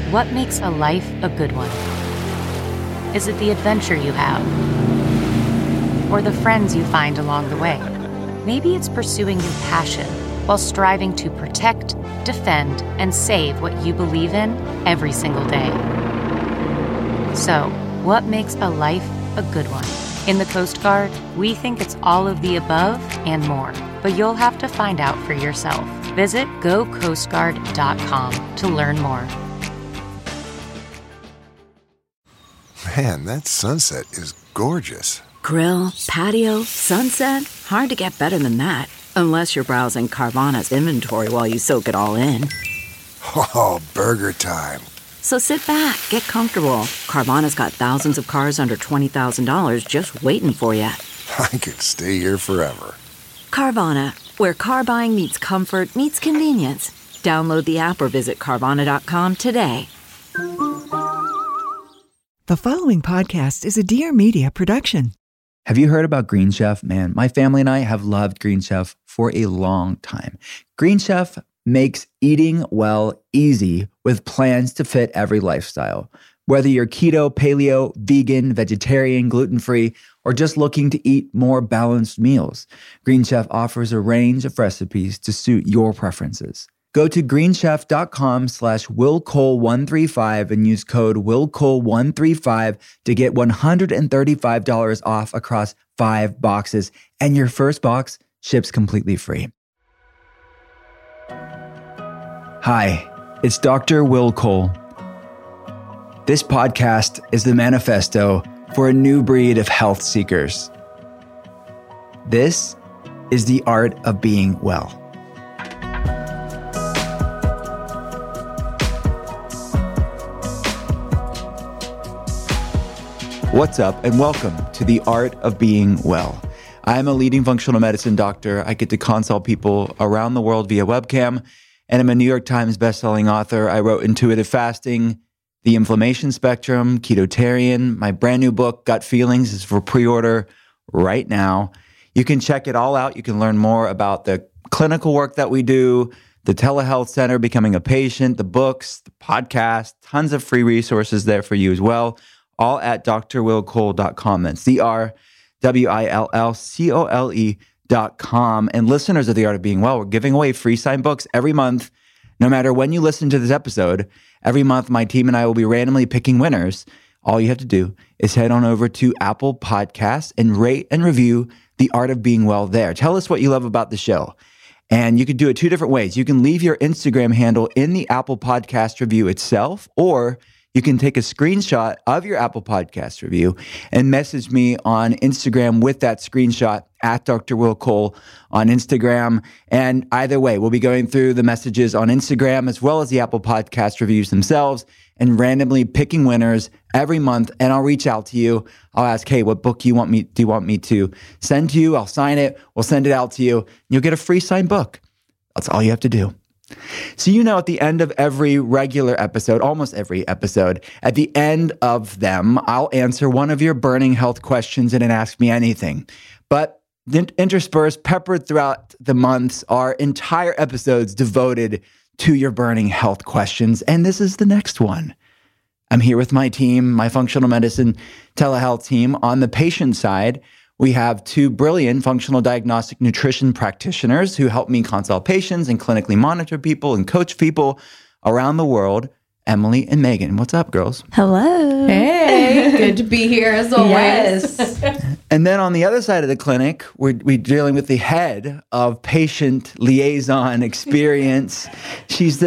What makes a life a good one? Is it the adventure you have? Or the friends you find along the way? Maybe it's pursuing your passion while striving to protect, defend, and save what you believe in every single day. So, what makes a life a good one? In the Coast Guard, we think it's all of the above and more, but you'll have to find out for yourself. Visit gocoastguard.com to learn more. Man, that sunset is gorgeous. Grill, patio, sunset. Hard to get better than that. Unless you're browsing Carvana's inventory while you soak it all in. Oh, burger time. So sit back, get comfortable. Carvana's got thousands of cars under $20,000 just waiting for you. I could stay here forever. Carvana, where car buying meets comfort meets convenience. Download the app or visit Carvana.com today. The following podcast is a Dear Media production. Have you heard about Green Chef? Man, my family and I have loved Green Chef for a long time. Green Chef makes eating well easy with plans to fit every lifestyle. Whether you're keto, paleo, vegan, vegetarian, gluten-free, or just looking to eat more balanced meals, Green Chef offers a range of recipes to suit your preferences. Go to greenchef.com/willcole135 and use code willcole135 to get $135 off across 5 boxes, and your first box ships completely free. Hi, it's Dr. Will Cole. This podcast is the manifesto for a new breed of health seekers. This is the art of being well. What's up, and welcome to the Art of Being Well. I'm a leading functional medicine doctor. I get to consult people around the world via webcam, and I'm a New York Times bestselling author. I wrote Intuitive Fasting, The Inflammation Spectrum, Ketotarian. My brand new book, Gut Feelings, is for pre-order right now. You can check it all out. You can learn more about the clinical work that we do, the telehealth center, becoming a patient, the books, the podcast, tons of free resources there for you as well. All at drwillcole.com. That's drwillcole.com. And listeners of The Art of Being Well, we're giving away free signed books every month. No matter when you listen to this episode, every month my team and I will be randomly picking winners. All you have to do is head on over to Apple Podcasts and rate and review The Art of Being Well there. Tell us what you love about the show. And you can do it 2 different ways. You can leave your Instagram handle in the Apple Podcast review itself, or you can take a screenshot of your Apple Podcast review and message me on Instagram with that screenshot at Dr. Will Cole on Instagram. And either way, we'll be going through the messages on Instagram as well as the Apple Podcast reviews themselves and randomly picking winners every month. And I'll reach out to you. I'll ask, hey, what book do you want me to send to you? I'll sign it. We'll send it out to you. You'll get a free signed book. That's all you have to do. So, at the end of every regular episode, almost every episode, at the end of them, I'll answer one of your burning health questions in an Ask Me Anything. But interspersed, peppered throughout the months, are entire episodes devoted to your burning health questions. And this is the next one. I'm here with my team, my functional medicine telehealth team. On the patient side, we have 2 brilliant functional diagnostic nutrition practitioners who help me consult patients and clinically monitor people and coach people around the world, Emily and Megan. What's up, girls? Hello. Hey, good to be here as always. Yes. And then on the other side of the clinic, we're dealing with the head of patient liaison experience. She's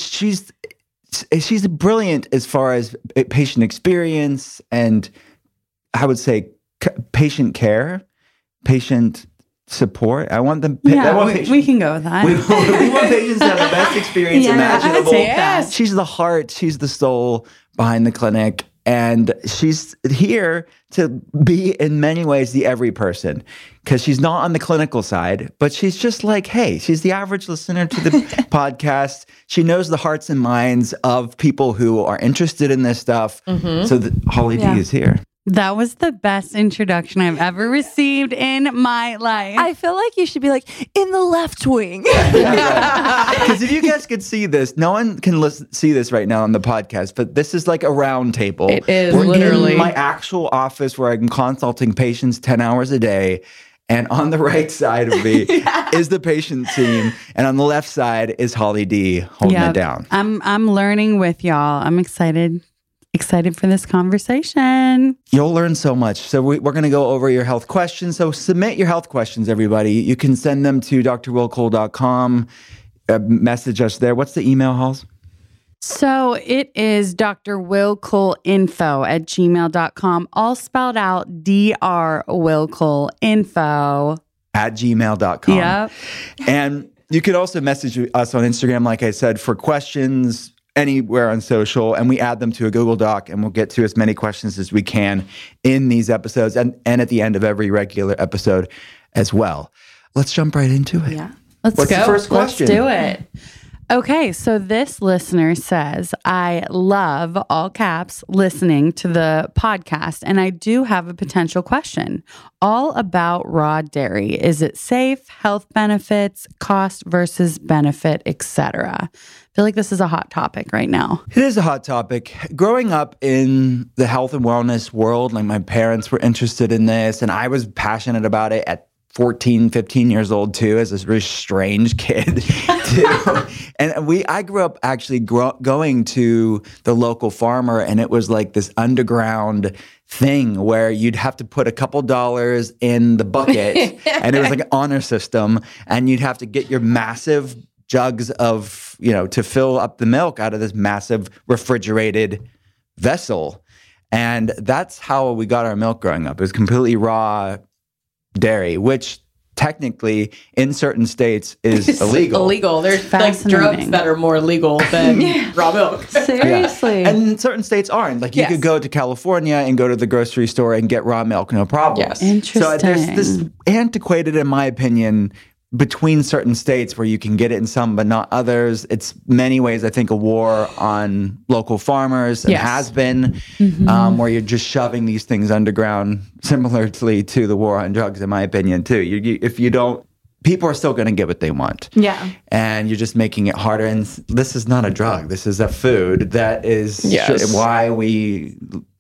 brilliant as far as patient experience and, I would say, patient care, patient support. I want them. We can go with that. We want patients to have the best experience imaginable. I would take that. She's the heart. She's the soul behind the clinic. And she's here to be, in many ways, the every person, because she's not on the clinical side, but she's just like, hey, she's the average listener to the podcast. She knows the hearts and minds of people who are interested in this stuff. Mm-hmm. So Holly D is here. That was the best introduction I've ever received in my life. I feel like you should be like, in the left wing. Because if you guys could see this, no one can see this right now on the podcast, but this is like a round table. It is, We're literally. in my actual office where I'm consulting patients 10 hours a day. And on the right side of me is the patient team. And on the left side is Holly D holding it down. I'm learning with y'all. I'm excited for this conversation. You'll learn so much. So we're going to go over your health questions. So submit your health questions, everybody. You can send them to drwillcole.com. Message us there. What's the email, Halls? So it is drwillcoleinfo@gmail.com, all spelled out drwillcoleinfo @gmail.com. Yep. And you could also message us on Instagram, like I said, for questions anywhere on social, and we add them to a Google Doc, and we'll get to as many questions as we can in these episodes and at the end of every regular episode as well. Let's jump right into it. Yeah. Let's What's go. the first question? Let's do it. Okay, so this listener says, I love, all caps, listening to the podcast, and I do have a potential question all about raw dairy. Is it safe, health benefits, cost versus benefit, etc.? I feel like this is a hot topic right now. It is a hot topic. Growing up in the health and wellness world, like my parents were interested in this, and I was passionate about it at 14, 15 years old too, as this really strange kid too. And I grew up actually going to the local farmer, and it was like this underground thing where you'd have to put a couple dollars in the bucket and it was like an honor system, and you'd have to get your massive jugs of, to fill up the milk out of this massive refrigerated vessel. And that's how we got our milk growing up. It was completely raw dairy, which technically in certain states is illegal. Illegal. There's like Fascinating. drugs that are more legal than raw milk. Seriously. Yeah. And certain states aren't. Like you Yes. could go to California and go to the grocery store and get raw milk, no problem. Yes. So there's Interesting. this antiquated, in my opinion, between certain states where you can get it in some but not others. It's many ways, I think, a war on local farmers and Yes. has been, where you're just shoving these things underground, similarly to the war on drugs, in my opinion, too. If you don't, people are still going to get what they want. Yeah. And you're just making it harder. And this is not a drug. This is a food that is Yes. why we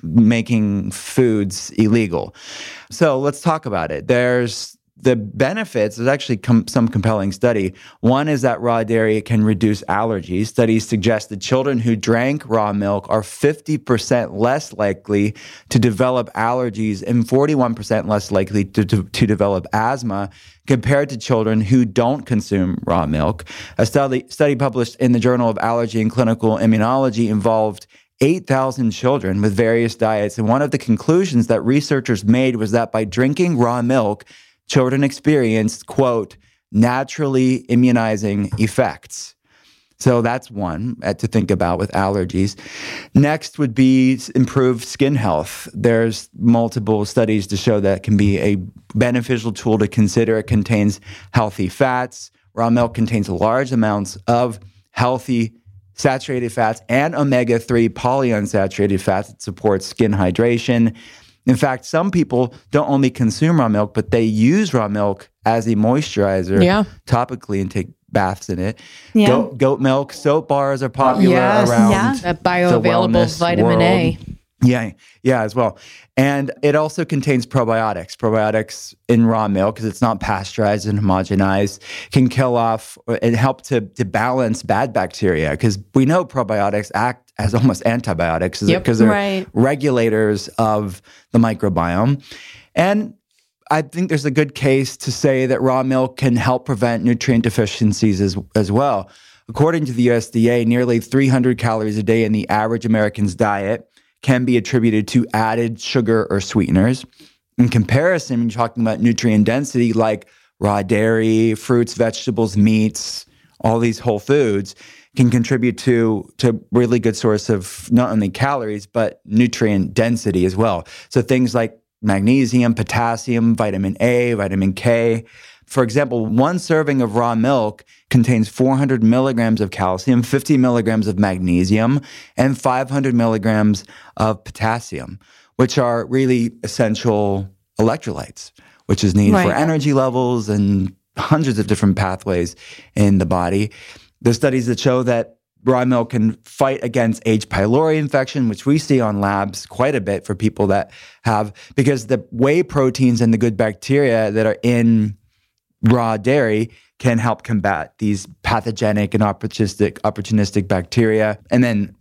making foods illegal. So let's talk about it. There's the benefits. There's actually some compelling study. One is that raw dairy can reduce allergies. Studies suggest that children who drank raw milk are 50% less likely to develop allergies and 41% less likely to develop asthma compared to children who don't consume raw milk. A study published in the Journal of Allergy and Clinical Immunology involved 8,000 children with various diets. And one of the conclusions that researchers made was that by drinking raw milk, children experienced, quote, naturally immunizing effects. So that's one to think about with allergies. Next would be improved skin health. There's multiple studies to show that it can be a beneficial tool to consider. It contains healthy fats. Raw milk contains large amounts of healthy saturated fats and omega-3 polyunsaturated fats that support skin hydration. In fact, some people don't only consume raw milk, but they use raw milk as a moisturizer topically and take baths in it. Yeah. Goat milk, soap bars are popular around That the bioavailable wellness vitamin A. world. Yeah, as well. And it also contains probiotics. Probiotics in raw milk, because it's not pasteurized and homogenized, can kill off and help to balance bad bacteria, because we know probiotics act as almost antibiotics because they're regulators of the microbiome. And I think there's a good case to say that raw milk can help prevent nutrient deficiencies as well. According to the USDA, nearly 300 calories a day in the average American's diet can be attributed to added sugar or sweeteners. In comparison, when you're talking about nutrient density, like raw dairy, fruits, vegetables, meats, all these whole foods can contribute to really good source of not only calories, but nutrient density as well. So things like magnesium, potassium, vitamin A, vitamin K. For example, one serving of raw milk contains 400 milligrams of calcium, 50 milligrams of magnesium, and 500 milligrams of potassium. which are really essential electrolytes, which is needed for energy levels and hundreds of different pathways in the body. There's studies that show that raw milk can fight against H. pylori infection, which we see on labs quite a bit for people that have, because the whey proteins and the good bacteria that are in raw dairy can help combat these pathogenic and opportunistic bacteria. And then,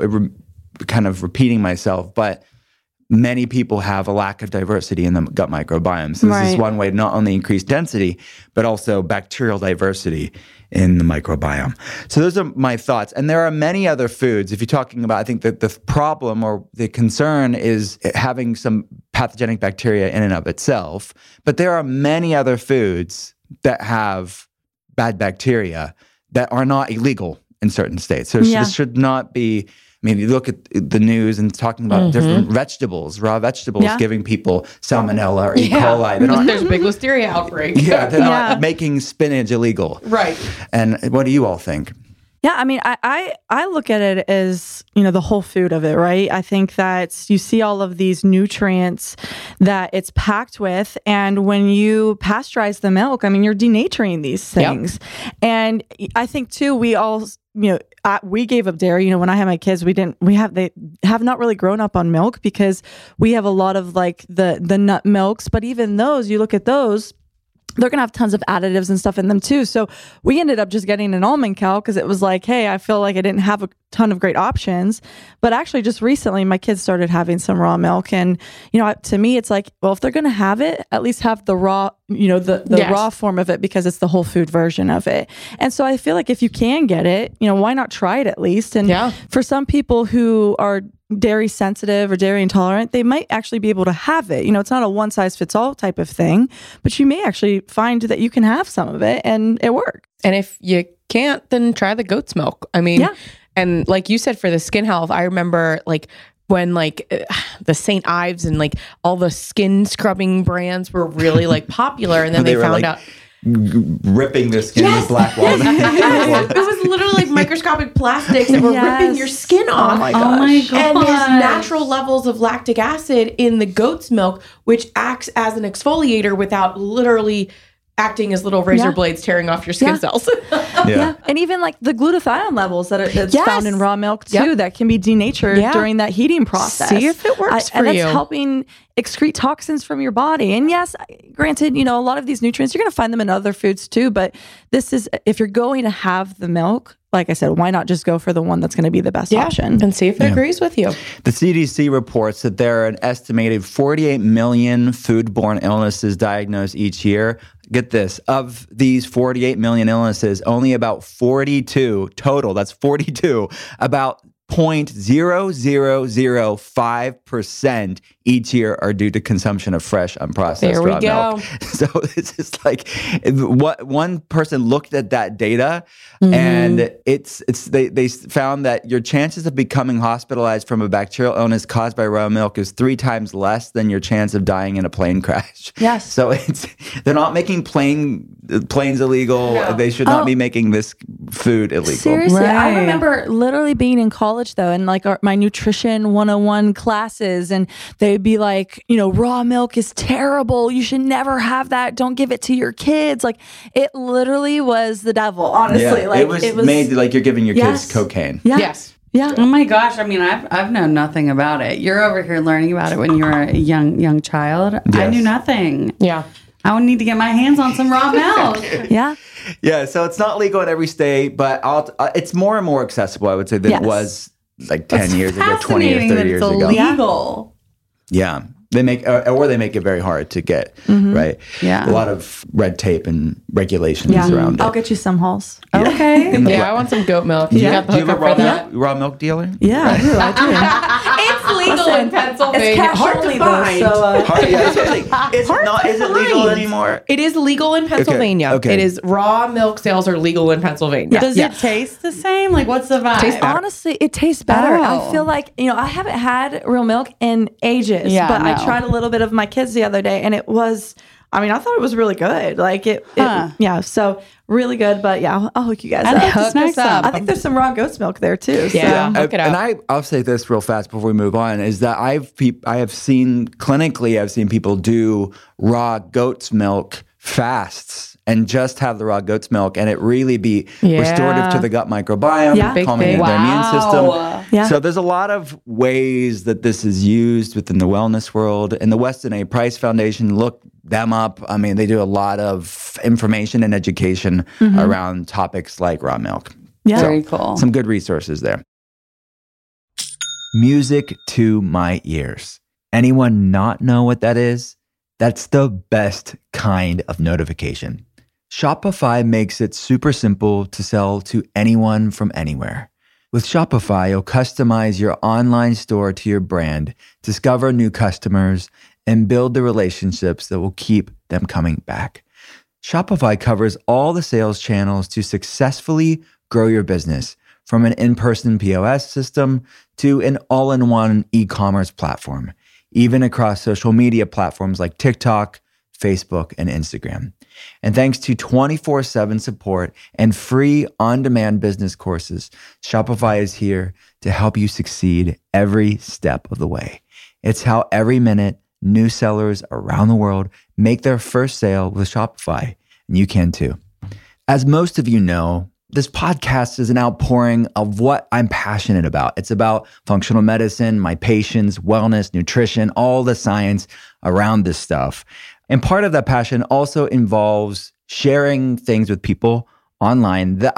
kind of repeating myself, but many people have a lack of diversity in the gut microbiome. So this is one way to not only increase density, but also bacterial diversity in the microbiome. So those are my thoughts. And there are many other foods. If you're talking about, I think that the problem or the concern is having some pathogenic bacteria in and of itself. But there are many other foods that have bad bacteria that are not illegal in certain states. So this should not be... I mean, you look at the news and talking about different vegetables, raw vegetables, giving people salmonella or E. coli. There's a big listeria outbreak. They're not making spinach illegal. Right. And what do you all think? Yeah, I mean, I look at it as, the whole food of it, right? I think that you see all of these nutrients that it's packed with, and when you pasteurize the milk, I mean, you're denaturing these things. Yep. And I think too, we all, we gave up dairy. When I had my kids, they have not really grown up on milk because we have a lot of like the nut milks, but even those, you look at those, they're going to have tons of additives and stuff in them too. So we ended up just getting an almond cow because it was like, hey, I feel like I didn't have a ton of great options. But actually just recently, my kids started having some raw milk. And, to me, it's like, well, if they're going to have it, at least have the raw, the raw form of it because it's the whole food version of it. And so I feel like if you can get it, why not try it at least? And for some people who are dairy sensitive or dairy intolerant, they might actually be able to have it. It's not a one size fits all type of thing, but you may actually find that you can have some of it and it works. And if you can't, then try the goat's milk. I mean, and like you said, for the skin health, I remember like when the St. Ives and like all the skin scrubbing brands were really like popular, and then they found out ripping the skin with black walnut. It was literally like microscopic plastics that were ripping your skin off. Oh my gosh. And there's natural levels of lactic acid in the goat's milk, which acts as an exfoliator without literally acting as little razor blades tearing off your skin cells. And even like the glutathione levels that's found in raw milk too, that can be denatured during that heating process. See if it works for and you. that's helping excrete toxins from your body. And yes, granted, a lot of these nutrients, you're going to find them in other foods too, but this is, if you're going to have the milk, like I said, why not just go for the one that's going to be the best option? And see if it agrees with you. The CDC reports that there are an estimated 48 million foodborne illnesses diagnosed each year. Get this, of these 48 million illnesses, only about 42 total, that's 42, about 0.0005% each year are due to consumption of fresh, unprocessed raw milk. So it's just like what one person looked at that data, and they found that your chances of becoming hospitalized from a bacterial illness caused by raw milk is 3 times less than your chance of dying in a plane crash. Yes. So they're not making planes illegal. No. They should not be making this food illegal. Seriously, I remember literally being in college though, and like my nutrition 101 classes, and they'd be like, raw milk is terrible. You should never have that. Don't give it to your kids. Like it literally was the devil, honestly. Yeah, like it was made like you're giving your kids cocaine. Yeah. Yes. Yeah. Oh my gosh. I mean, I've known nothing about it. You're over here learning about it when you were a young child. Yes. I knew nothing. Yeah. I would need to get my hands on some raw milk. Yeah. Yeah. So it's not legal in every state, but it's more and more accessible, I would say, than it was like 10 years ago, 20 or 30 years ago. Illegal. Yeah. They make it very hard to get, right? Yeah. A lot of red tape and regulations around it. I'll get you some, Halls. Yeah. Okay. Yeah, I want some goat milk. You got the Do you have hookup a for that? raw milk dealer? Yeah, Right. I do. It's legal in Pennsylvania. It's cash hard only to find. though, so Is it legal anymore? It is legal in Pennsylvania. Okay. It is raw milk sales are legal in Pennsylvania. Does it taste the same? Like, what's the vibe? Honestly, it tastes better. Oh. I feel like, I haven't had real milk in ages, Yeah, but no. I tried a little bit of my kids the other day, and it was I mean, I thought it was really good. Like yeah, so really good. But yeah, I'll hook you guys And up. hook us up. I think there's some raw goat's milk there too. Yeah. So. Look it up. And I'll say this real fast before we move on, is that I have seen clinically, I've seen people do raw goat's milk fasts and just have the raw goat's milk, and it really be restorative to the gut microbiome, calming their immune system. Yeah. So there's a lot of ways that this is used within the wellness world. And the Weston A. Price Foundation, look them up. I mean, they do a lot of information and education around topics like raw milk. Yeah. So, Very cool. Some good resources there. Music to my ears. Anyone not know what that is? That's the best kind of notification. Shopify makes it super simple to sell to anyone from anywhere. With Shopify, you'll customize your online store to your brand, discover new customers, and build the relationships that will keep them coming back. Shopify covers all the sales channels to successfully grow your business, from an in-person POS system to an all-in-one e-commerce platform, even across social media platforms like TikTok, Facebook, and Instagram. And thanks to 24/7 support and free on-demand business courses, Shopify is here to help you succeed every step of the way. It's how every minute new sellers around the world make their first sale with Shopify, and you can too. As most of you know, this podcast is an outpouring of what I'm passionate about. It's about functional medicine, my patients, wellness, nutrition, all the science around this stuff. And part of that passion also involves sharing things with people online that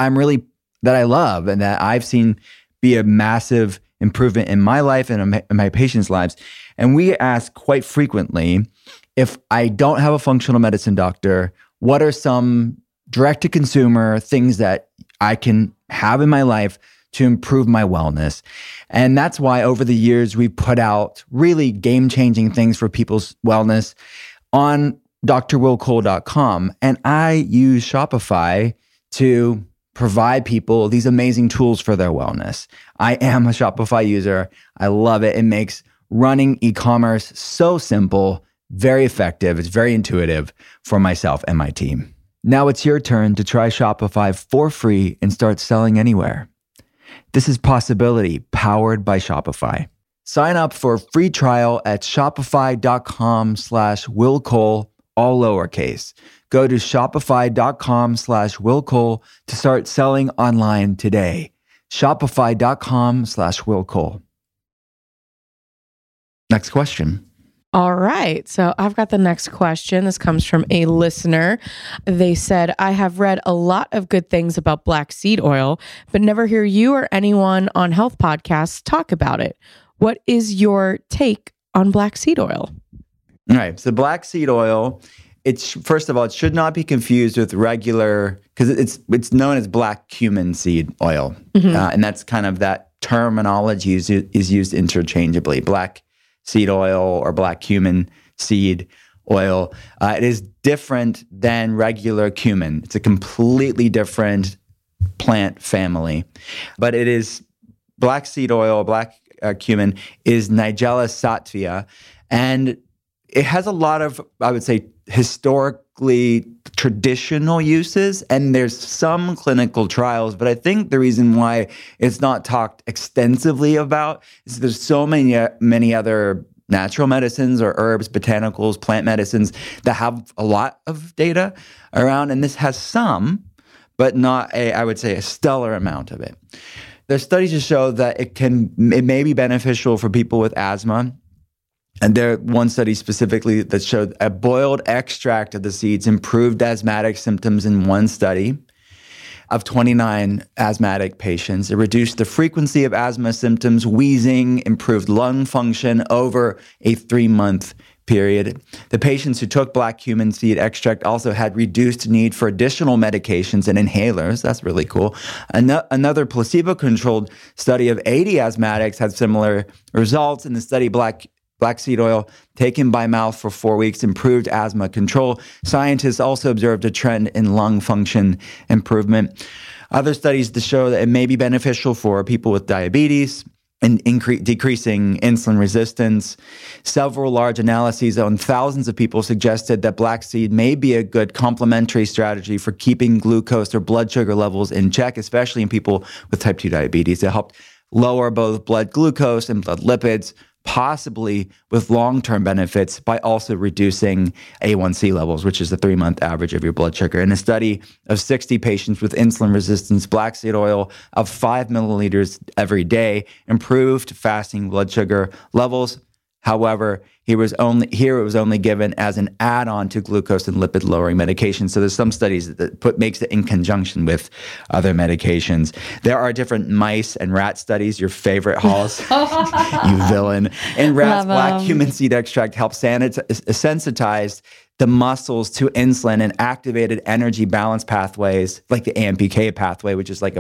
I love and that I've seen be a massive improvement in my life and in my patients' lives. And we ask quite frequently, if I don't have a functional medicine doctor, what are some direct-to-consumer things that I can have in my life to improve my wellness? And that's why over the years, we've put out really game-changing things for people's wellness on drwillcole.com. And I use Shopify to provide people these amazing tools for their wellness. I am a Shopify user. I love it. It makes running e-commerce so simple, very effective. It's very intuitive for myself and my team. Now it's your turn to try Shopify for free and start selling anywhere. This is Possibility, powered by Shopify. Sign up for a free trial at shopify.com/willcole, all lowercase. Go to shopify.com/willcole to start selling online today. Shopify.com/willcole. Next question. All right. So I've got the next question. This comes from a listener. They said, I have read a lot of good things about black seed oil, but never hear you or anyone on health podcasts talk about it. What is your take on black seed oil? All right. So black seed oil, first of all, it should not be confused with regular, because it's known as black cumin seed oil. And that's kind of that terminology is used interchangeably. Black seed oil or black cumin seed oil. It is different than regular cumin. It's a completely different plant family. But it is black seed oil, black cumin is Nigella sativa. And it has a lot of, I would say, historically traditional uses, and there's some clinical trials, but I think the reason why it's not talked extensively about is there's so many other natural medicines or herbs, botanicals, plant medicines that have a lot of data around, and this has some, but not I would say, a stellar amount of it. There's studies to show that it may be beneficial for people with asthma. And there one study specifically that showed a boiled extract of the seeds improved asthmatic symptoms in one study of 29 asthmatic patients. It reduced the frequency of asthma symptoms, wheezing, improved lung function over a 3-month period. The patients who took black cumin seed extract also had reduced need for additional medications and inhalers. That's really cool. Another placebo-controlled study of 80 asthmatics had similar results. In the study, black seed oil taken by mouth for 4 weeks improved asthma control. Scientists also observed a trend in lung function improvement. Other studies to show that it may be beneficial for people with diabetes, and decreasing insulin resistance. Several large analyses on thousands of people suggested that black seed may be a good complementary strategy for keeping glucose or blood sugar levels in check, especially in people with type 2 diabetes. It helped lower both blood glucose and blood lipids, possibly with long-term benefits by also reducing A1C levels, which is the 3-month average of your blood sugar. In a study of 60 patients with insulin resistance, black seed oil of 5 milliliters every day improved fasting blood sugar levels. However, it was only given as an add-on to glucose and lipid-lowering medications. So there's some studies that makes it in conjunction with other medications. There are different mice and rat studies. Your favorite, Halls, you villain. In rats, black cumin seed extract helps sensitize the muscles to insulin and activated energy balance pathways, like the AMPK pathway, which is like a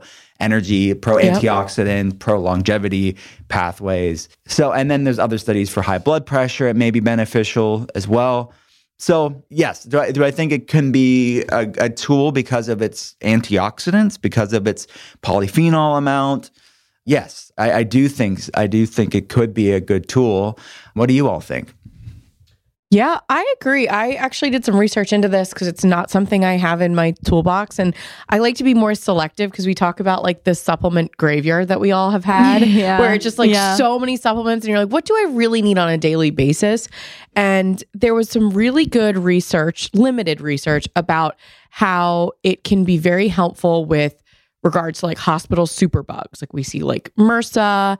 pro-antioxidant, pro-longevity pathways. So, and then there's other studies for high blood pressure. It may be beneficial as well. So, yes, do I think it can be a tool because of its antioxidants, because of its polyphenol amount? Yes, I do think it could be a good tool. What do you all think? Yeah, I agree. I actually did some research into this because it's not something I have in my toolbox. And I like to be more selective because we talk about like the supplement graveyard that we all have had, where it's just like so many supplements and you're like, what do I really need on a daily basis? And there was some really good research, limited research about how it can be very helpful with regards to like hospital superbugs. Like we see like MRSA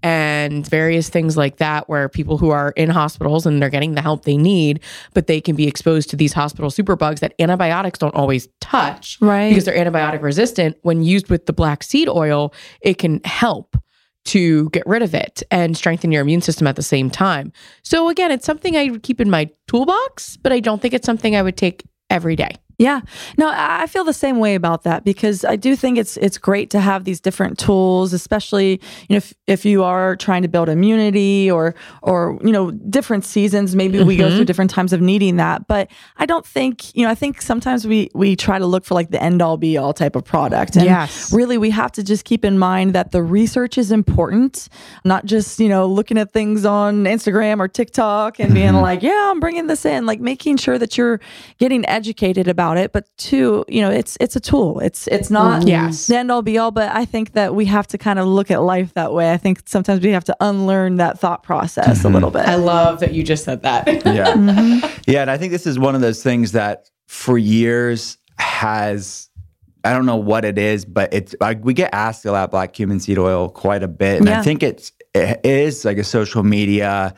and various things like that, where people who are in hospitals and they're getting the help they need, but they can be exposed to these hospital superbugs that antibiotics don't always touch, right? Because they're antibiotic resistant. When used with the black seed oil, it can help to get rid of it and strengthen your immune system at the same time. So again, it's something I would keep in my toolbox, but I don't think it's something I would take every day. Yeah, no, I feel the same way about that, because I do think it's great to have these different tools, especially if you are trying to build immunity or different seasons. Maybe we go through different times of needing that, but I don't think I think sometimes we try to look for like the end all be all type of product, and really we have to just keep in mind that the research is important, not just looking at things on Instagram or TikTok and being like, yeah, I'm bringing this in, like making sure that you're getting educated about it, but two, it's a tool. It's not the end all be all, but I think that we have to kind of look at life that way. I think sometimes we have to unlearn that thought process a little bit. I love that you just said that. Yeah, and I think this is one of those things that for years has, I don't know what it is, but it's like we get asked about black cumin seed oil quite a bit, and I think it is like a social media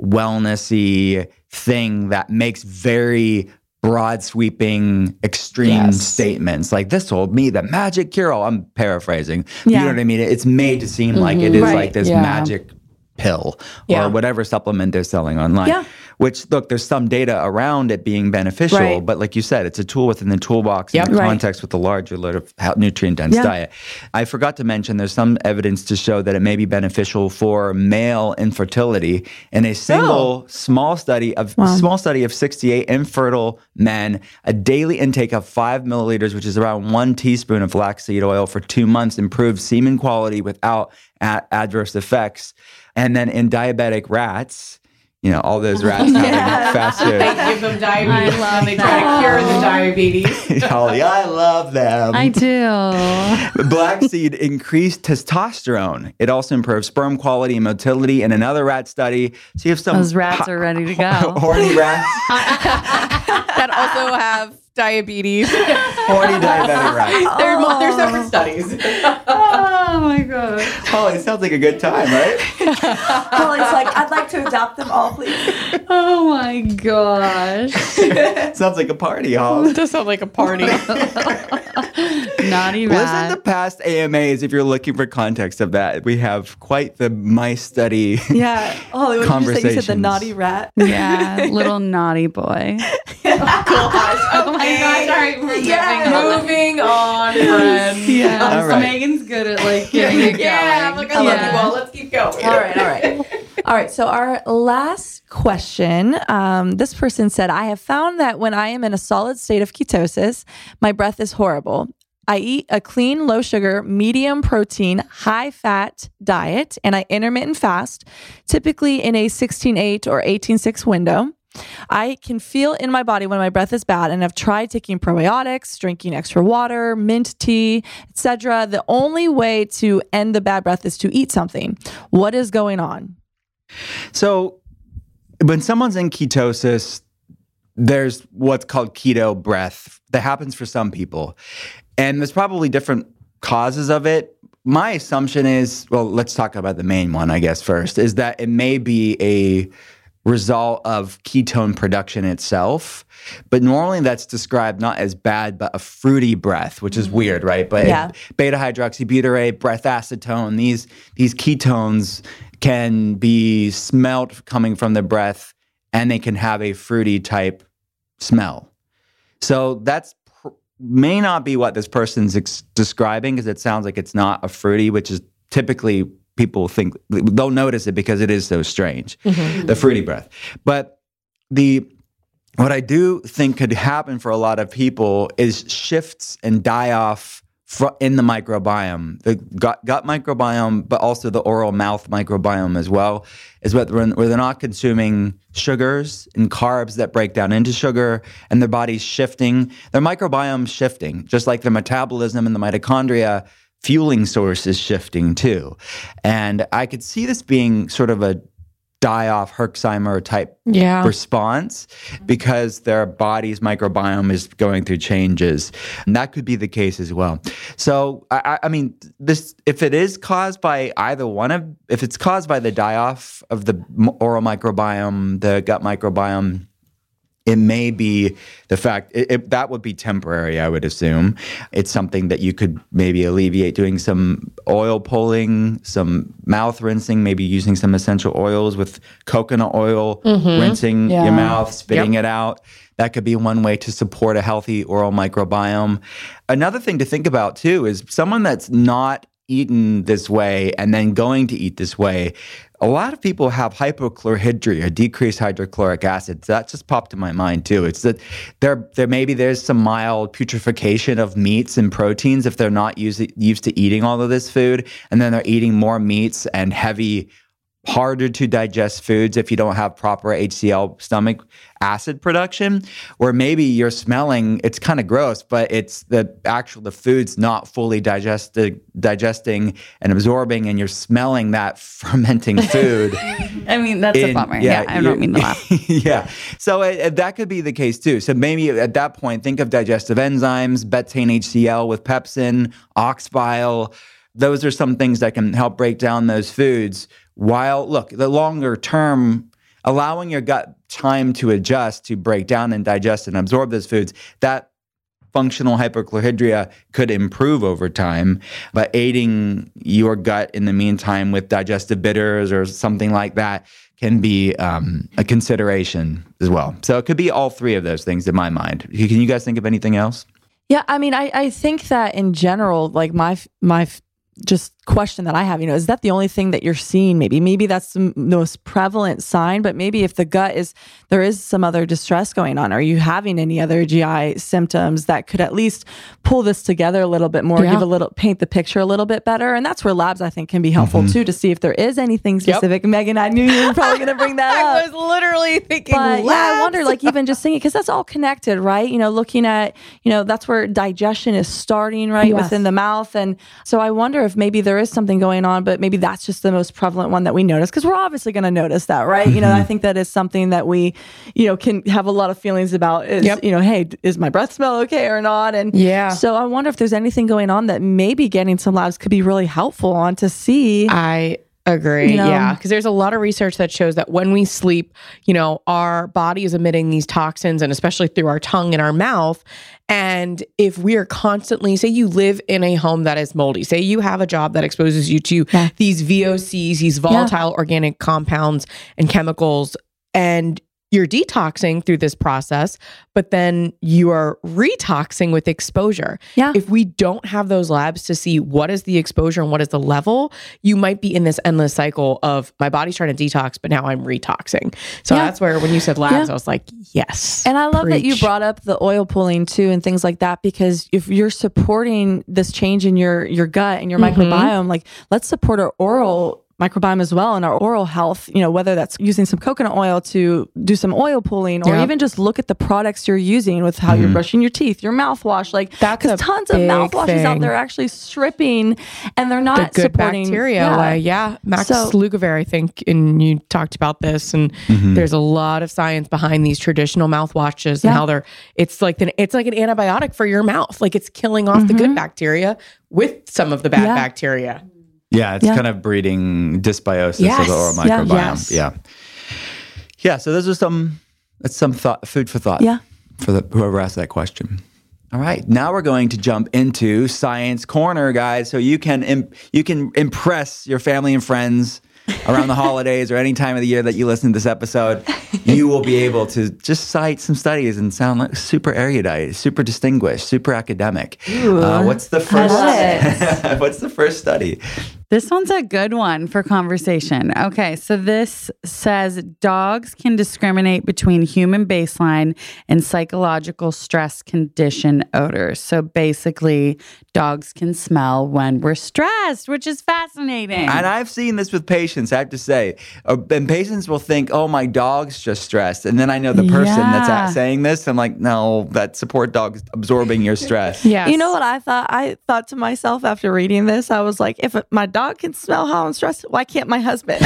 wellnessy thing that makes very broad sweeping extreme statements like this told me the magic cure all. I'm paraphrasing. You know what I mean? It's made to seem like it is like this magic pill or whatever supplement they're selling online. Which, look, there's some data around it being beneficial, but like you said, it's a tool within the toolbox in the context with the larger nutrient-dense diet. I forgot to mention there's some evidence to show that it may be beneficial for male infertility. In a single small study of 68 infertile men, a daily intake of 5 milliliters, which is around 1 teaspoon of flaxseed oil for 2 months, improved semen quality without adverse effects. And then in diabetic rats, all those rats having faster. They give them diabetes. I love they try to cure the diabetes. Holly, I love them. I do. Black seed increased testosterone. It also improves sperm quality and motility. In another rat study, so you have some those rats are ready to go. Horny rats that also have diabetes. Horny diabetic rats. They're separate studies. Oh my god. Holly, it sounds like a good time, right? Holly's like, I'd like to adopt them all, please. Oh my gosh. Sounds like a party, Holly. It does sound like a party. Naughty rat. Listen to past AMAs if you're looking for context of that. We have quite the mice study. Holly, what did you say? You said the naughty rat. Yeah, little naughty boy. Oh my gosh! All right, moving on, friends. Yeah, all right. Megan's good at like getting it going. I love you all. Let's keep going. All right. So our last question, this person said, I have found that when I am in a solid state of ketosis, my breath is horrible. I eat a clean, low sugar, medium protein, high fat diet, and I intermittent fast, typically in a 16-8 or 18-6 window. I can feel in my body when my breath is bad, and I've tried taking probiotics, drinking extra water, mint tea, etc. The only way to end the bad breath is to eat something. What is going on? So when someone's in ketosis, there's what's called keto breath that happens for some people. And there's probably different causes of it. My assumption is, well, let's talk about the main one, I guess, first, is that it may be a result of ketone production itself. But normally that's described not as bad, but a fruity breath, which is weird, right? But beta hydroxybutyrate, breath acetone, these ketones can be smelt coming from the breath, and they can have a fruity type smell. So that's may not be what this person's describing, because it sounds like it's not a fruity, which is typically people think they'll notice it because it is so strange, the fruity breath. But what I do think could happen for a lot of people is shifts and die-off in the microbiome, the gut microbiome, but also the oral mouth microbiome as well, is where they're not consuming sugars and carbs that break down into sugar, and their body's shifting. Their microbiome's shifting, just like their metabolism and the mitochondria fueling source is shifting too. And I could see this being sort of a die-off Herxheimer type response, because their body's microbiome is going through changes. And that could be the case as well. So, I mean, this, if it is caused by if it's caused by the die-off of the oral microbiome, the gut microbiome, it may be the fact that would be temporary, I would assume. It's something that you could maybe alleviate doing some oil pulling, some mouth rinsing, maybe using some essential oils with coconut oil, rinsing your mouth, spitting it out. That could be one way to support a healthy oral microbiome. Another thing to think about too is someone that's not eaten this way and then going to eat this way. A lot of people have hypochlorhydria, decreased hydrochloric acid. So that just popped to my mind too. It's that there's some mild putrefaction of meats and proteins if they're not used to eating all of this food, and then they're eating more meats and heavy, harder to digest foods if you don't have proper HCl stomach acid production, or maybe you're smelling, it's kind of gross, but it's the food's not fully digesting and absorbing, and you're smelling that fermenting food. I mean, that's a bummer. I don't mean to laugh. So that could be the case too. So maybe at that point, think of digestive enzymes, betaine HCl with pepsin, ox bile. Those are some things that can help break down those foods. While, look, the longer term, allowing your gut time to adjust, to break down and digest and absorb those foods, that functional hypochlorhydria could improve over time. But aiding your gut in the meantime with digestive bitters or something like that can be a consideration as well. So it could be all three of those things in my mind. Can you guys think of anything else? Yeah, I mean, I think that in general, like my just question that I have, is that the only thing that you're seeing? Maybe that's the most prevalent sign, but maybe if the gut there is some other distress going on. Are you having any other GI symptoms that could at least pull this together a little bit more, paint the picture a little bit better? And that's where labs, I think, can be helpful too, to see if there is anything specific. Megan, I knew you were probably going to bring that up. I was literally thinking, but I wonder, like, even just thinking, because that's all connected, right? Looking at, that's where digestion is starting, right? Yes. Within the mouth. And so I wonder if maybe there is something going on, but maybe that's just the most prevalent one that we notice, because we're obviously going to notice that, right? I think that is something that we, can have a lot of feelings about is, hey, is my breath smell okay or not? And so I wonder if there's anything going on that maybe getting some labs could be really helpful on to see. I agree. Yeah. Because there's a lot of research that shows that when we sleep, our body is emitting these toxins, and especially through our tongue and our mouth. And if we are constantly, say you live in a home that is moldy, say you have a job that exposes you to these VOCs, these volatile organic compounds and chemicals, and you're detoxing through this process, but then you are retoxing with exposure. Yeah. If we don't have those labs to see what is the exposure and what is the level, you might be in this endless cycle of my body's trying to detox, but now I'm retoxing. So that's where when you said labs, I was like, yes. And I love that you Preach. brought up the oil pulling too and things like that, because if you're supporting this change in your gut and your microbiome, like let's support our oral microbiome as well and our oral health, whether that's using some coconut oil to do some oil pulling or even just look at the products you're using with how you're brushing your teeth, your mouthwash, like That's because a tons of big mouthwashes out thing. there actually stripping and they're not the good supporting bacteria. Max So- Lugaver, I think, and you talked about this, and there's a lot of science behind these traditional mouthwashes and how it's like an antibiotic for your mouth. Like it's killing off the good bacteria with some of the bad bacteria. Yeah, it's kind of breeding dysbiosis of the oral microbiome. Yeah. So those are that's some food for thought. Yeah. For whoever asked that question. All right, now we're going to jump into Science Corner, guys. So you can impress your family and friends around the holidays or any time of the year that you listen to this episode. You will be able to just cite some studies and sound like super erudite, super distinguished, super academic. What's the first? What's the first study? This one's a good one for conversation. Okay, so this says dogs can discriminate between human baseline and psychological stress condition odors. So basically, dogs can smell when we're stressed, which is fascinating. And I've seen this with patients, I have to say. And patients will think, oh, my dog's just stressed. And then I know the person that's saying this. I'm like, no, that support dog is absorbing your stress. Yes. You know what I thought? I thought to myself after reading this, I was like, if my dog can smell how I'm stressed, why can't my husband?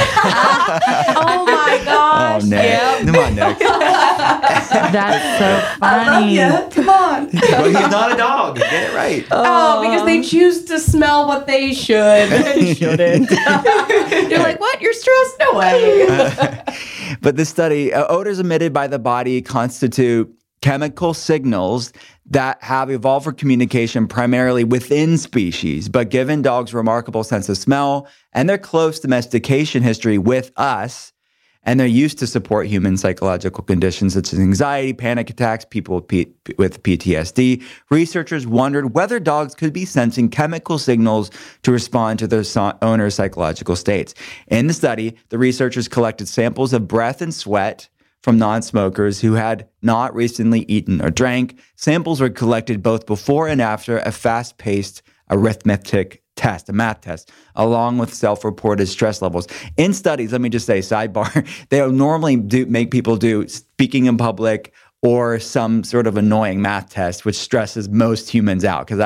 Oh my gosh. Oh, Nick. Come on, Nick. That's so funny. Come on. Well, he's not a dog. Get it right. Oh, because they choose to smell what they should and shouldn't. You're like, what? You're stressed? No way. But this study, odors emitted by the body constitute chemical signals that have evolved for communication primarily within species. But given dogs' remarkable sense of smell and their close domestication history with us, and they're used to support human psychological conditions such as anxiety, panic attacks, people with PTSD, researchers wondered whether dogs could be sensing chemical signals to respond to their owner's psychological states. In the study, the researchers collected samples of breath and sweat from non-smokers who had not recently eaten or drank. Samples were collected both before and after a fast-paced arithmetic test, a math test, along with self-reported stress levels. In studies, let me just say, sidebar, they normally make people do speaking in public or some sort of annoying math test, which stresses most humans out. Because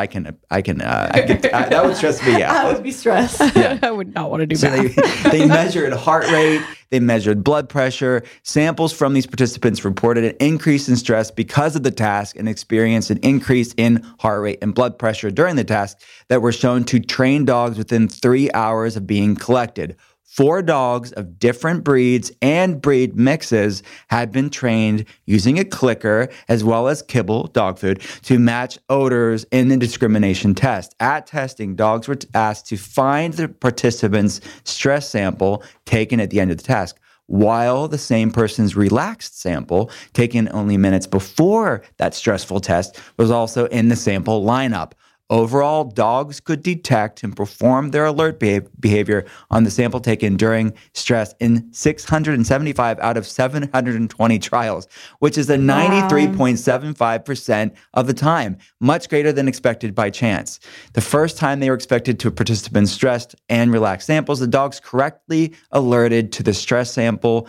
that would stress me out. I would be stressed. Yeah. I would not want to do So that. they measured heart rate, they measured blood pressure. Samples from these participants reported an increase in stress because of the task and experienced an increase in heart rate and blood pressure during the task that were shown to train dogs within 3 hours of being collected. 4 dogs of different breeds and breed mixes had been trained using a clicker as well as kibble, dog food, to match odors in the discrimination test. At testing, dogs were asked to find the participant's stress sample taken at the end of the task, while the same person's relaxed sample, taken only minutes before that stressful test, was also in the sample lineup. Overall, dogs could detect and perform their alert behavior on the sample taken during stress in 675 out of 720 trials, which is a 93.75% of the time, much greater than expected by chance. The first time they were expected to participants stressed and relaxed samples, the dogs correctly alerted to the stress sample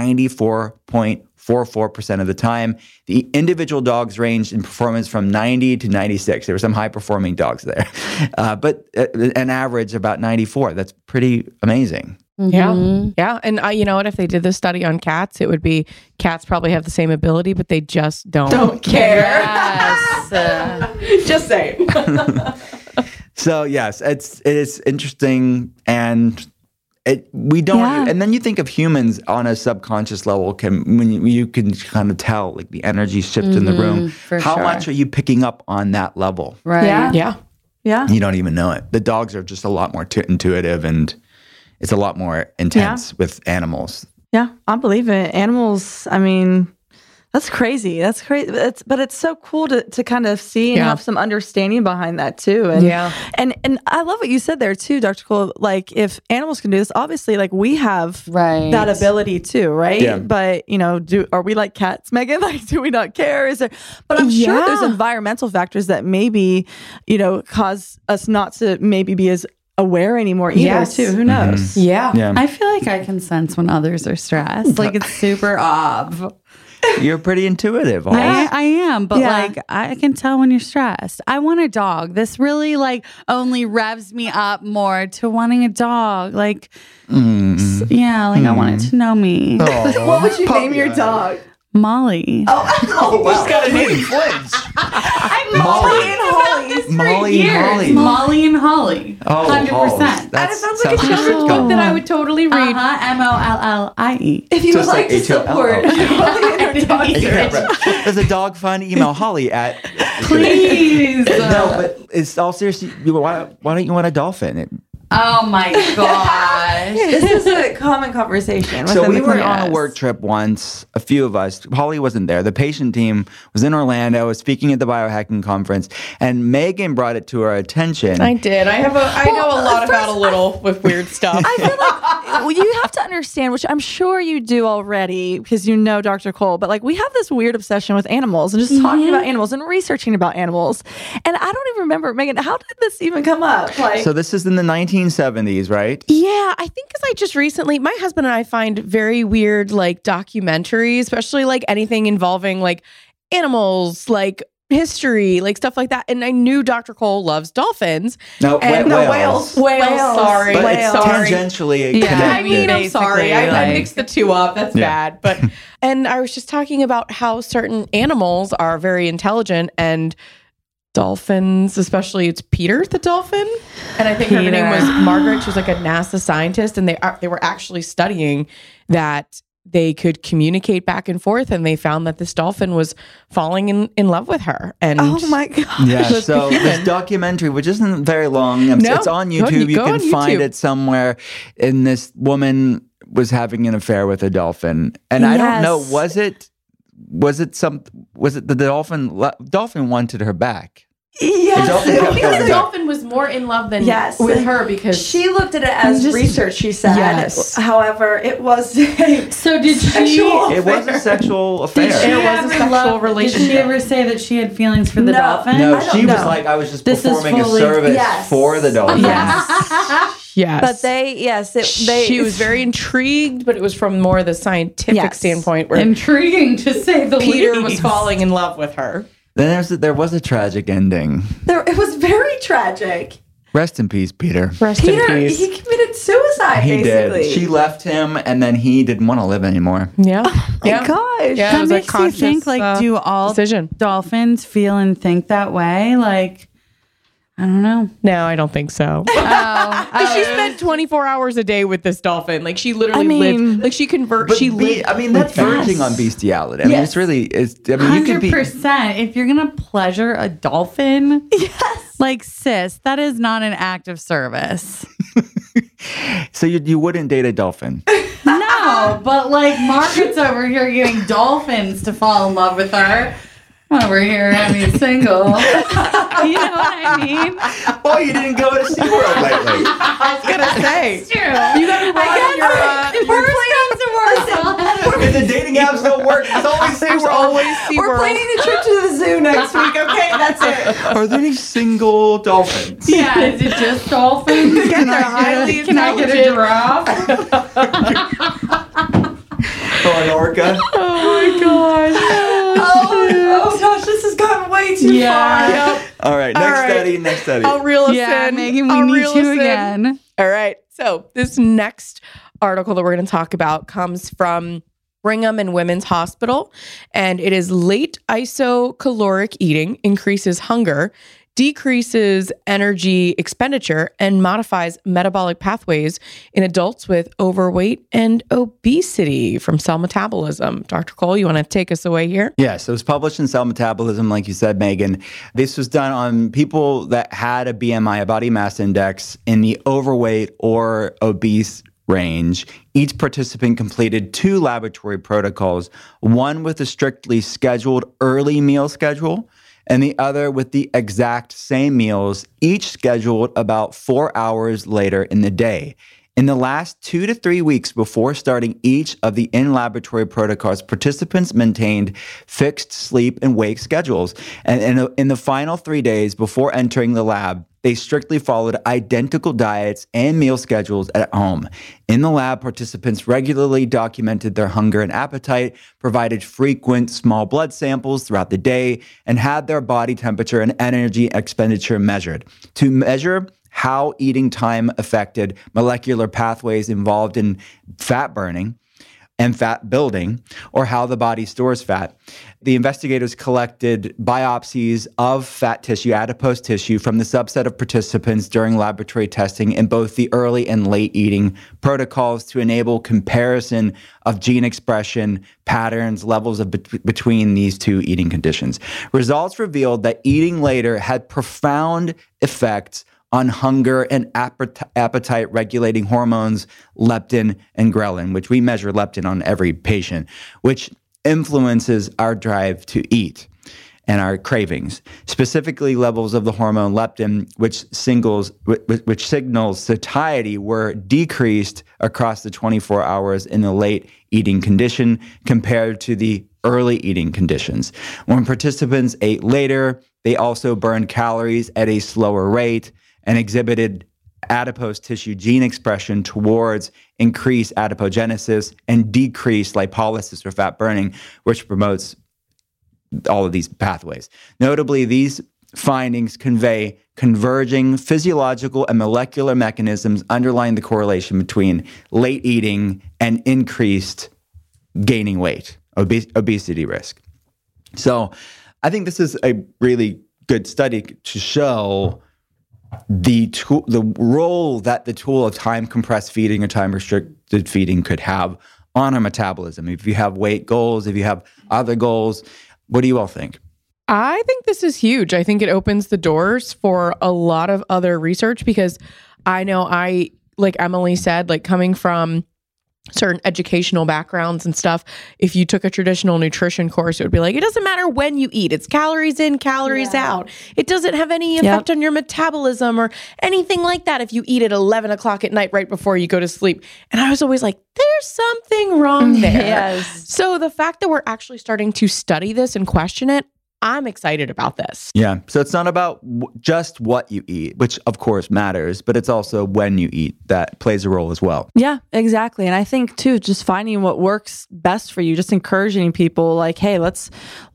94.44% of the time. The individual dogs ranged in performance from 90 to 96. There were some high-performing dogs there, but an average about 94. That's pretty amazing. Yeah. Yeah. And you know what? If they did this study on cats, it would be cats probably have the same ability, but they just don't care. Yes. Just saying. So yes, it is interesting, and and then you think of humans on a subconscious level. When you can kind of tell like the energy shift in the room. How much are you picking up on that level? Right. Yeah. You don't even know it. The dogs are just a lot more intuitive, and it's a lot more intense with animals. Yeah, I believe it. Animals, I mean, that's crazy. That's crazy. But it's so cool to kind of see and have some understanding behind that too. And and I love what you said there too, Dr. Cole. Like if animals can do this, obviously like we have that ability too, right? Yeah. But are we like cats, Megan? Like, do we not care? Is there? But I'm sure there's environmental factors that maybe cause us not to maybe be as aware anymore either too. Who knows? Yeah. I feel like I can sense when others are stressed. Like it's super ob. You're pretty intuitive. I am, but like I can tell when you're stressed. I want a dog. This really like only revs me up more to wanting a dog. Like, I want it to know me. Oh, what would you name your dog? Molly. Oh, wow. She's got a name. Flinch. Molly and Holly. Molly and Holly. Oh, 100%. That sounds like a children's book that I would totally read. MOLLIE. If you would like to support There's a dog fun. Email Holly at. Please. No, but it's all seriously. Why don't you want a dolphin? Oh my gosh. This is a common conversation. So we were on a work trip once, a few of us. Holly wasn't there. The patient team was in Orlando, was speaking at the biohacking conference, and Megan brought it to our attention. I did. I know a lot about a little with weird stuff. I feel like you have to understand, which I'm sure you do already because you know Dr. Cole, but like we have this weird obsession with animals and just talking about animals and researching about animals. And I don't even remember, Megan, how did this even come up? So this is in the 1970s, right? Yeah, I think because I just recently, my husband and I find very weird like documentaries, especially like anything involving like animals, like history, like stuff like that. And I knew Dr. Cole loves dolphins. Whales. Sorry. But it's tangentially connected. I mean, I'm sorry. I mixed the two up. That's bad. But and I was just talking about how certain animals are very intelligent and dolphins, especially it's Peter the dolphin. And I think her name was Margaret. She was like a NASA scientist. And they were actually studying that they could communicate back and forth, and they found that this dolphin was falling in love with her. And oh my god! Yeah, so this documentary, which isn't very long, it's on YouTube. You can find it somewhere. And this woman was having an affair with a dolphin, and I don't know, was it the dolphin? Dolphin wanted her back. Yes, the dolphin was more in love than with her because she looked at it as research. She said, however, it was a It was a sexual affair. It was a sexual relationship. Did she ever say that she had feelings for the dolphin? No, she was like, I was just performing a service for the dolphin. Yes. But she was very intrigued, but it was from more the scientific standpoint where intriguing to say the least. Peter was falling in love with her. Then there was a tragic ending. It was very tragic. Rest in peace, Peter. Rest in peace. He committed suicide, he basically. Did. She left him, and then he didn't want to live anymore. Yeah. Oh my gosh. Yeah, that makes you think, like, do all dolphins feel and think that way? Like, I don't know. No, I don't think so. She spent 24 hours a day with this dolphin. Like she literally lived. Like she lived. I mean, that's verging on bestiality. I mean, it's really. You can be 100%. If you're gonna pleasure a dolphin, like sis, that is not an act of service. So you wouldn't date a dolphin? No, but like Margaret's over here getting dolphins to fall in love with her. Over here, single. You know what I mean? Oh, you didn't go to SeaWorld lately. I was gonna say. It's true. You gotta If the dating apps don't work, it's always SeaWorld. We're planning a trip to the zoo next week. Okay, that's it. Are there any single dolphins? Yeah, is it just dolphins? Can I get a giraffe? Or an orca? Oh my gosh. Oh gosh, this has gone way too far. Yep. All right, next study. I'll reel us in. Megan, we need you again. All right. So this next article that we're going to talk about comes from Brigham and Women's Hospital, and it is late isocaloric eating increases hunger, decreases energy expenditure, and modifies metabolic pathways in adults with overweight and obesity from Cell Metabolism. Dr. Cole, you want to take us away here? Yes, it was published in Cell Metabolism, like you said, Megan. This was done on people that had a BMI, a body mass index, in the overweight or obese range, each participant completed 2 laboratory protocols, one with a strictly scheduled early meal schedule and the other with the exact same meals, each scheduled about 4 hours later in the day. In the last 2 to 3 weeks before starting each of the in-laboratory protocols, participants maintained fixed sleep and wake schedules. And in the final 3 days before entering the lab, they strictly followed identical diets and meal schedules at home. In the lab, participants regularly documented their hunger and appetite, provided frequent small blood samples throughout the day, and had their body temperature and energy expenditure measured. To measure how eating time affected molecular pathways involved in fat burning and fat building, or how the body stores fat, the investigators collected biopsies of fat tissue, adipose tissue, from the subset of participants during laboratory testing in both the early and late eating protocols to enable comparison of gene expression patterns, levels of between these 2 eating conditions. Results revealed that eating later had profound effects on hunger and appetite regulating hormones, leptin and ghrelin, which we measure leptin on every patient, which influences our drive to eat and our cravings. Specifically, levels of the hormone leptin, which signals satiety, were decreased across the 24 hours in the late eating condition compared to the early eating conditions. When participants ate later, they also burned calories at a slower rate and exhibited adipose tissue gene expression towards increased adipogenesis and decreased lipolysis or fat burning, which promotes all of these pathways. Notably, these findings convey converging physiological and molecular mechanisms underlying the correlation between late eating and increased gaining weight, obesity risk. So I think this is a really good study to show the role that the tool of time compressed feeding or time restricted feeding could have on our metabolism. If you have weight goals, if you have other goals, what do you all think? I think this is huge. I think it opens the doors for a lot of other research, because I know like Emily said, like coming from certain educational backgrounds and stuff, if you took a traditional nutrition course, it would be like, it doesn't matter when you eat. It's calories in, calories out. It doesn't have any effect on your metabolism or anything like that if you eat at 11 o'clock at night right before you go to sleep. And I was always like, there's something wrong there. Yes. So the fact that we're actually starting to study this and question it, I'm excited about this. Yeah. So it's not about just what you eat, which of course matters, but it's also when you eat that plays a role as well. Yeah, exactly. And I think too, just finding what works best for you, just encouraging people like, hey, let's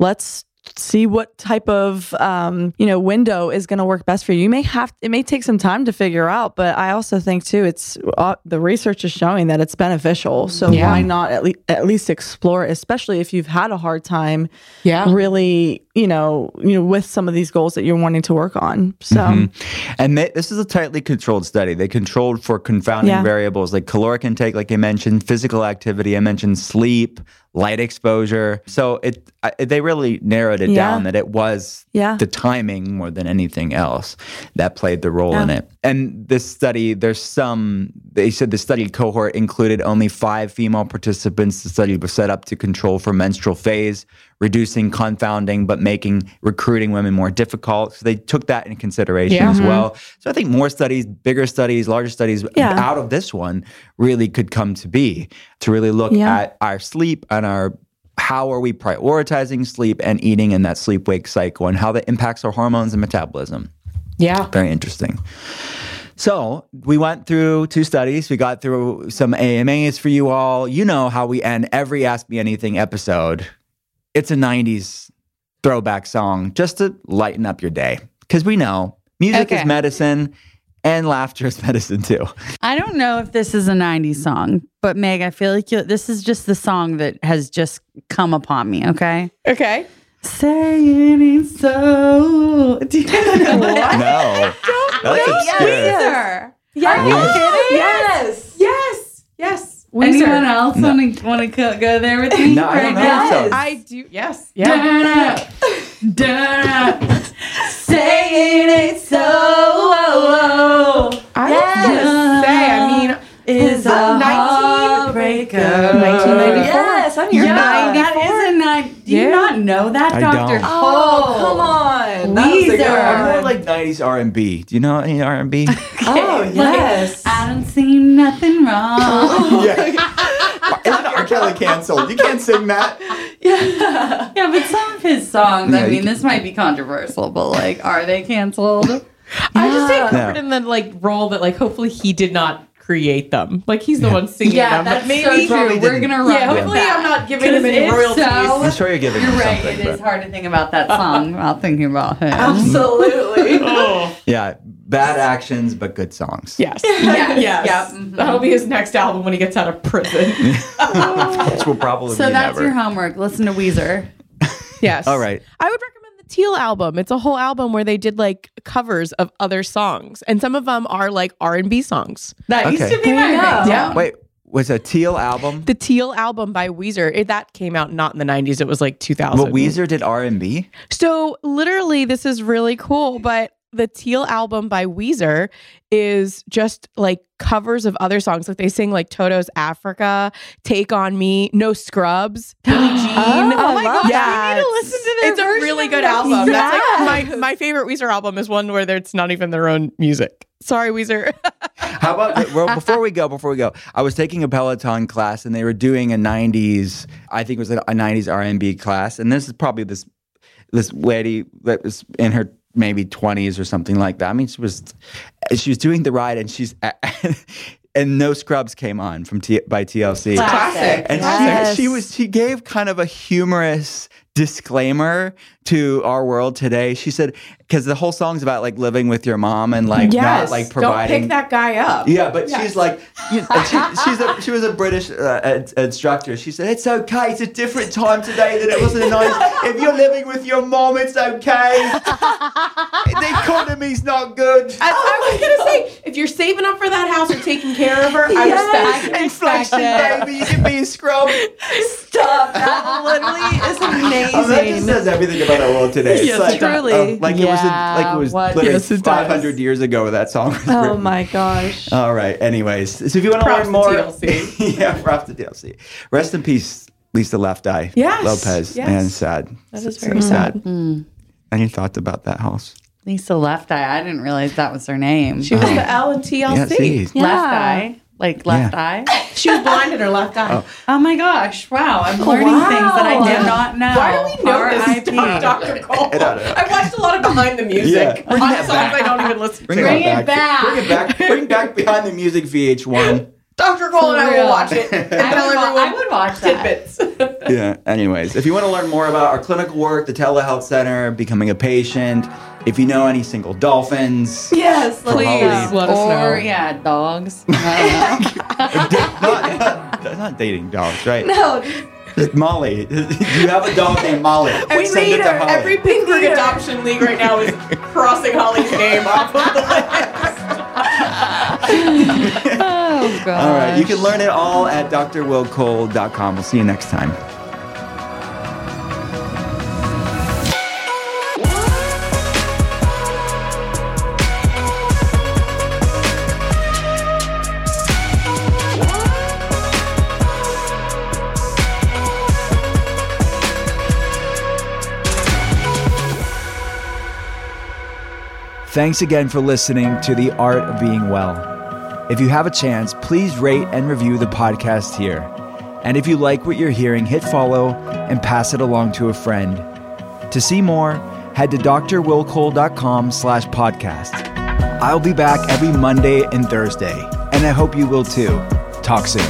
see what type of, window is going to work best for you. It may take some time to figure out, but I also think too, it's the research is showing that it's beneficial. So why not at least explore it, especially if you've had a hard time really, with some of these goals that you're wanting to work on. So, and this is a tightly controlled study. They controlled for confounding variables like caloric intake, like I mentioned, physical activity. I mentioned sleep, light exposure. So they really narrowed it down that it was the timing more than anything else that played the role in it. And this study, they said the study cohort included only 5 female participants. The study was set up to control for menstrual phase, reducing confounding, but making recruiting women more difficult. So they took that into consideration as well. So I think more studies, bigger studies, larger studies out of this one really could come to be, to really look at our sleep and how are we prioritizing sleep and eating in that sleep-wake cycle and how that impacts our hormones and metabolism. Yeah. Very interesting. So we went through 2 studies. We got through some AMAs for you all. You know how we end every Ask Me Anything episode. It's a 90s throwback song just to lighten up your day. Because we know music is medicine and laughter is medicine too. I don't know if this is a 90s song, but Meg, I feel like this is just the song that has just come upon me, okay? Okay. Saying it's so... Do you know what? No. That's obscure. Yeah. Are you kidding? Yes. Anyone else want to go there with me? No, I don't know. So. I do. Yes. Yeah. Saying it's so. I was gonna say. I mean, is all Heartbreaker. 1994. Yes, I'm here. That is a nine. Do you not know that, I Dr. don't. Oh, come on. That was a good Weezer. I'm more one. like 90s R&B. Do you know any R&B? Oh, yes. I don't see nothing wrong. Isn't R. Kelly canceled? You can't sing that. Yeah, but some of his songs, Yeah, I you mean, this might be controversial, but like, are they canceled? I just take comfort No. in the like role that like hopefully he did not create them. Like he's the one singing Yeah, them. that's but maybe so true. probably We're didn't. gonna run. Yeah, with hopefully that. I'm not giving him 'Cause any if royalties. so, I'm sure you're giving You're him right. something. It is but- hard to think about that song without thinking about him. Absolutely. Yeah, bad actions, but good songs. Yes. Yes. Yes. Yep. Mhm. That'll be his next album when he gets out of prison. Which will probably So be that's never. your homework. Listen to Weezer. Yes. All right. I would recommend the Teal album. It's a whole album where they did like covers of other songs, and some of them are like R&B songs. That used Okay. to be my ringtone. Yeah. Wait, was a Teal album? The Teal album by Weezer, that came out not in the 90s. It was like 2000. Well, Weezer did R&B? So literally, this is really cool, but the Teal album by Weezer is just like covers of other songs. Like they sing like Toto's Africa, Take on Me, No Scrubs, Billie Jean. Oh my gosh, Yeah, we need to listen to their it's a version really of good that. album. That's Yes. like my favorite Weezer album is one where it's not even their own music. Sorry, Weezer. How about, well, before we go, I was taking a Peloton class and they were doing a 90s, I think it was a 90s R&B class. And this is probably this lady that was in her maybe 20s or something like that. I mean, she was doing the ride and and No Scrubs came on by TLC. Classic. And she gave kind of a humorous disclaimer to our world today. She said, because the whole song's about like living with your mom and like not like providing. Don't pick that guy up. Yeah, but she's like, she was a British instructor. She said, it's okay. It's a different time today than it was in the 90s. If you're living with your mom, it's okay. The economy's not good. I was going to say, if you're saving up for that house or taking care of her, I respect it. Inflation, baby. You can be a scrub. Stop. That literally is amazing. That just says everything about our world today. Yes, It's like, truly. like it was literally Yes, it 500 does. years ago that song was Oh written. my gosh. All right. Anyways, so if you want to Props learn more, to TLC. yeah, props to TLC. Rest in peace, Lisa Left Eye Yes, Lopez. yes. And sad. That is very sad. Any thoughts about that house? Lisa Left Eye. I didn't realize that was her name. She was the L in TLC. Yeah, see. Left Eye. Like left eye. She was blind in her left eye. Oh my gosh. Wow. I'm learning things that I did not know. Why do we know this R.I.P. stuff, Dr. Cole? I don't know. I watched a lot of Behind the Music Yeah. Bring on that songs back. I don't even listen Bring to. it it back. Bring it back. Bring back Behind the Music VH1. Dr. Cole and I real. will watch it and tell everyone I would watch that. tidbits. Yeah. Anyways, if you want to learn more about our clinical work, the Telehealth Center, becoming a patient, if you know any single dolphins, Yes, For Please Holly. let us know. Or yeah, dogs. I not dating dogs, right? No. Molly. Do you have a dog named Molly? We Send need it to her. Holly. Every Pittsburgh adoption league right now is crossing Holly's name off of the list. don't know. Oh god. All right. You can learn it all at drwillcole.com. We'll see you next time. Thanks again for listening to The Art of Being Well. If you have a chance, please rate and review the podcast here. And if you like what you're hearing, hit follow and pass it along to a friend. To see more, head to drwillcole.com/podcast. I'll be back every Monday and Thursday, and I hope you will too. Talk soon.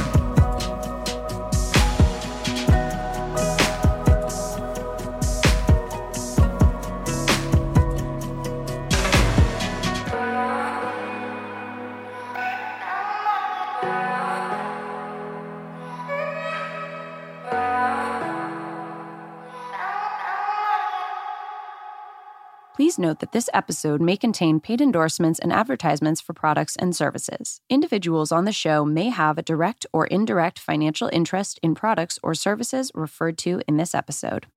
Please note that this episode may contain paid endorsements and advertisements for products and services. Individuals on the show may have a direct or indirect financial interest in products or services referred to in this episode.